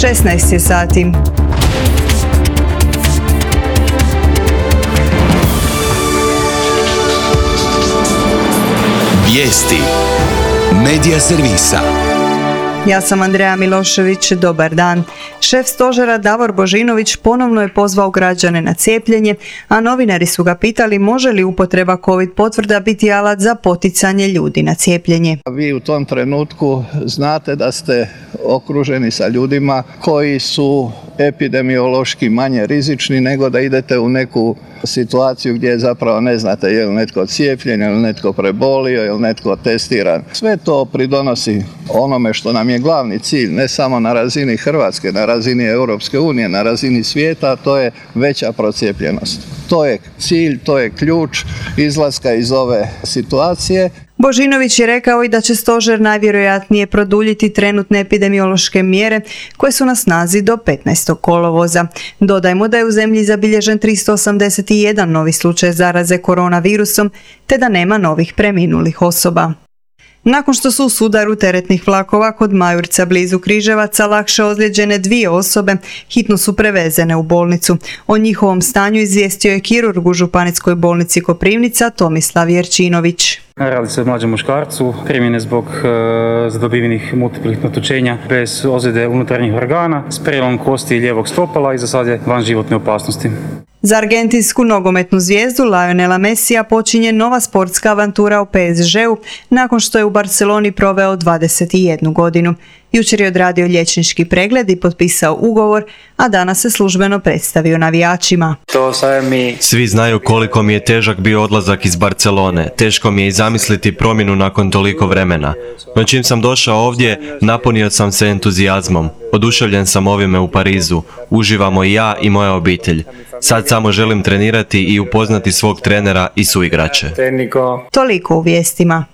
16 je sati. Vijesti Medija servisa. Ja sam Andreja Milošević, dobar dan. Šef stožera Davor Božinović ponovno je pozvao građane na cijepljenje, a novinari su ga pitali može li upotreba COVID potvrda biti alat za poticanje ljudi na cijepljenje. Vi u tom trenutku znate da ste okruženi sa ljudima koji su epidemiološki manje rizični nego da idete u neku situaciju gdje zapravo ne znate je li netko cijepljen, je li netko prebolio, je li netko testiran. Sve to pridonosi onome što nam je glavni cilj, ne samo na razini Hrvatske, na razini Europske unije, na razini svijeta, to je veća procijepljenost. To je cilj, to je ključ izlaska iz ove situacije. Božinović je rekao i da će stožer najvjerojatnije produljiti trenutne epidemiološke mjere koje su na snazi do 15. kolovoza. Dodajmo da je u zemlji zabilježen 381 novi slučaj zaraze koronavirusom, te da nema novih preminulih osoba. Nakon što su u sudaru teretnih vlakova kod Majurca blizu Križevaca lakše ozlijeđene 2 osobe, hitno su prevezene u bolnicu. O njihovom stanju izvijestio je kirurg u Županijskoj bolnici Koprivnica Tomislav Jerčinović. Radi se o mlađem muškarcu, premijen je zbog zadobivenih multiplih natočenja bez ozljede unutarnjih organa, s prijelomom kosti lijevog stopala i za sad je van životne opasnosti. Za argentinsku nogometnu zvijezdu Lionela Messija počinje nova sportska avantura u PSG-u nakon što je u Barceloni proveo 21 godinu. Jučer je odradio liječnički pregled i potpisao ugovor, a danas se službeno predstavio navijačima. Svi znaju koliko mi je težak bio odlazak iz Barcelone. Teško mi je i zamisliti promjenu nakon toliko vremena. No čim sam došao ovdje, napunio sam se entuzijazmom. Oduševljen sam ovime u Parizu. Uživamo i ja i moja obitelj. Sad samo želim trenirati i upoznati svog trenera i suigrače. Toliko u vijestima.